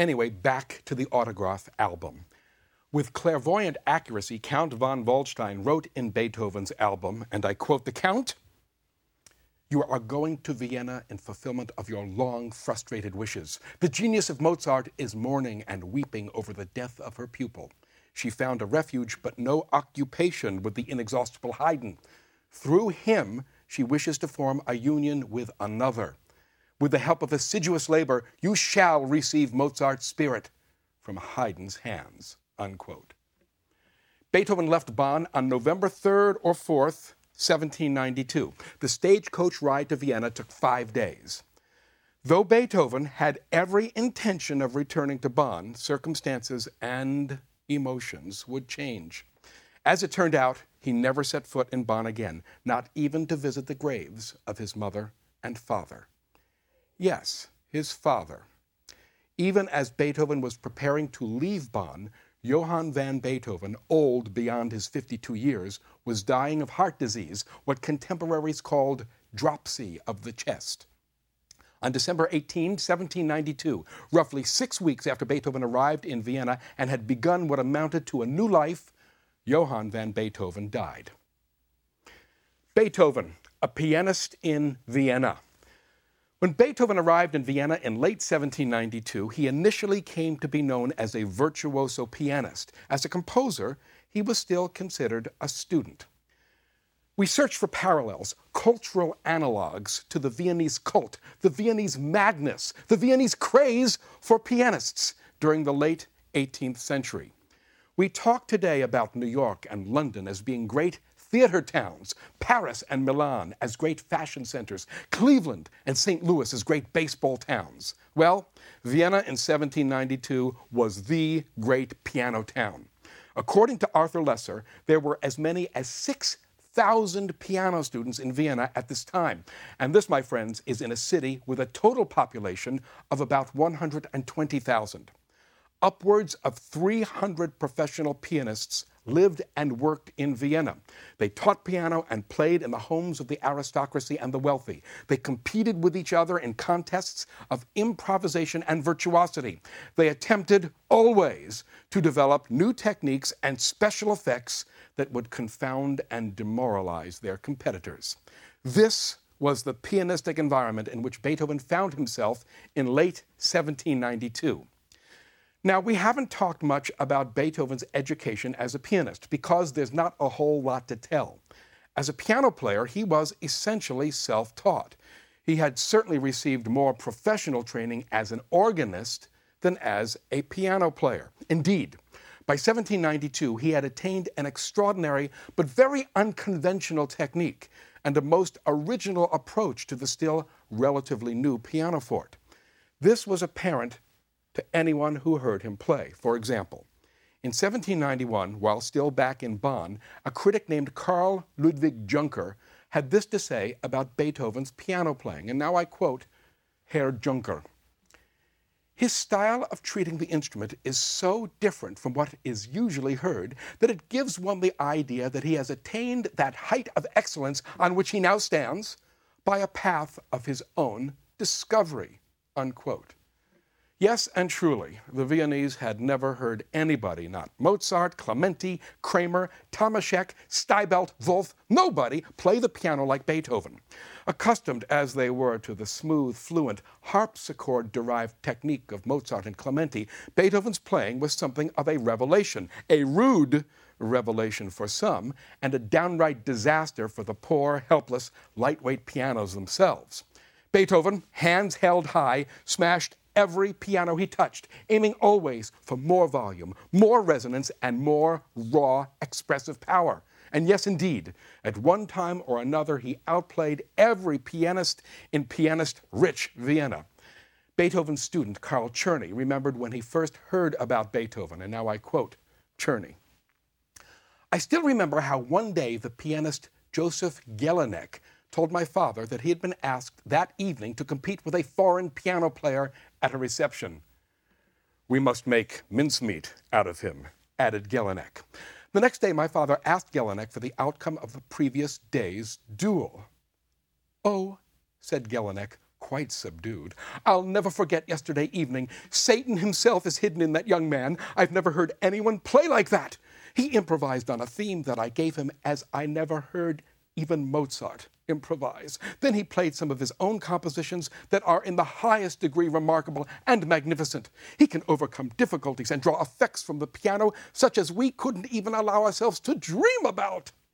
Anyway, back to the autograph album. With clairvoyant accuracy, Count von Waldstein wrote in Beethoven's album, and I quote the Count, "You are going to Vienna in fulfillment of your long frustrated wishes. The genius of Mozart is mourning and weeping over the death of her pupil. She found a refuge but no occupation with the inexhaustible Haydn. Through him, she wishes to form a union with another. With the help of assiduous labor, you shall receive Mozart's spirit from Haydn's hands," unquote. Beethoven left Bonn on November 3rd or 4th, 1792. The stagecoach ride to Vienna took 5 days. Though Beethoven had every intention of returning to Bonn, circumstances and emotions would change. As it turned out, he never set foot in Bonn again, not even to visit the graves of his mother and father. Yes, his father. Even as Beethoven was preparing to leave Bonn, Johann van Beethoven, old beyond his 52 years, was dying of heart disease, what contemporaries called dropsy of the chest. On December 18, 1792, roughly 6 weeks after Beethoven arrived in Vienna and had begun what amounted to a new life, Johann van Beethoven died. Beethoven, a pianist in Vienna. When Beethoven arrived in Vienna in late 1792, he initially came to be known as a virtuoso pianist. As a composer, he was still considered a student. We searched for parallels, cultural analogs to the Viennese cult, the Viennese madness, the Viennese craze for pianists during the late 18th century. We talk today about New York and London as being great theater towns, Paris and Milan as great fashion centers, Cleveland and St. Louis as great baseball towns. Well, Vienna in 1792 was the great piano town. According to Arthur Lesser, there were as many as 6,000 piano students in Vienna at this time. And this, my friends, is in a city with a total population of about 120,000. Upwards of 300 professional pianists lived and worked in Vienna. They taught piano and played in the homes of the aristocracy and the wealthy. They competed with each other in contests of improvisation and virtuosity. They attempted always to develop new techniques and special effects that would confound and demoralize their competitors. This was the pianistic environment in which Beethoven found himself in late 1792. Now, we haven't talked much about Beethoven's education as a pianist because there's not a whole lot to tell. As a piano player, he was essentially self-taught. He had certainly received more professional training as an organist than as a piano player. Indeed, by 1792, he had attained an extraordinary but very unconventional technique and a most original approach to the still relatively new pianoforte. This was apparent to anyone who heard him play. For example, in 1791, while still back in Bonn, a critic named Carl Ludwig Junker had this to say about Beethoven's piano playing, and now I quote Herr Junker. "His style of treating the instrument is so different from what is usually heard that it gives one the idea that he has attained that height of excellence on which he now stands by a path of his own discovery," unquote. Yes, and truly, the Viennese had never heard anybody, not Mozart, Clementi, Kramer, Tomaszek, Steibelt, Wolf, nobody play the piano like Beethoven. Accustomed as they were to the smooth, fluent, harpsichord-derived technique of Mozart and Clementi, Beethoven's playing was something of a revelation, a rude revelation for some, and a downright disaster for the poor, helpless, lightweight pianos themselves. Beethoven, hands held high, smashed every piano he touched, aiming always for more volume, more resonance, and more raw expressive power. And yes, indeed, at one time or another, he outplayed every pianist in pianist-rich Vienna. Beethoven's student, Karl Czerny, remembered when he first heard about Beethoven, and now I quote Czerny. "I still remember how one day the pianist Joseph Jelinek told my father that he had been asked that evening to compete with a foreign piano player at a reception. 'We must make mincemeat out of him,' added Jelinek. The next day, my father asked Jelinek for the outcome of the previous day's duel. 'Oh,' said Jelinek, quite subdued. I'll never forget yesterday evening. Satan himself is hidden in that young man. I've never heard anyone play like that. He improvised on a theme that I gave him as I never heard even Mozart improvise. Then he played some of his own compositions that are in the highest degree remarkable and magnificent. He can overcome difficulties and draw effects from the piano such as we couldn't even allow ourselves to dream about.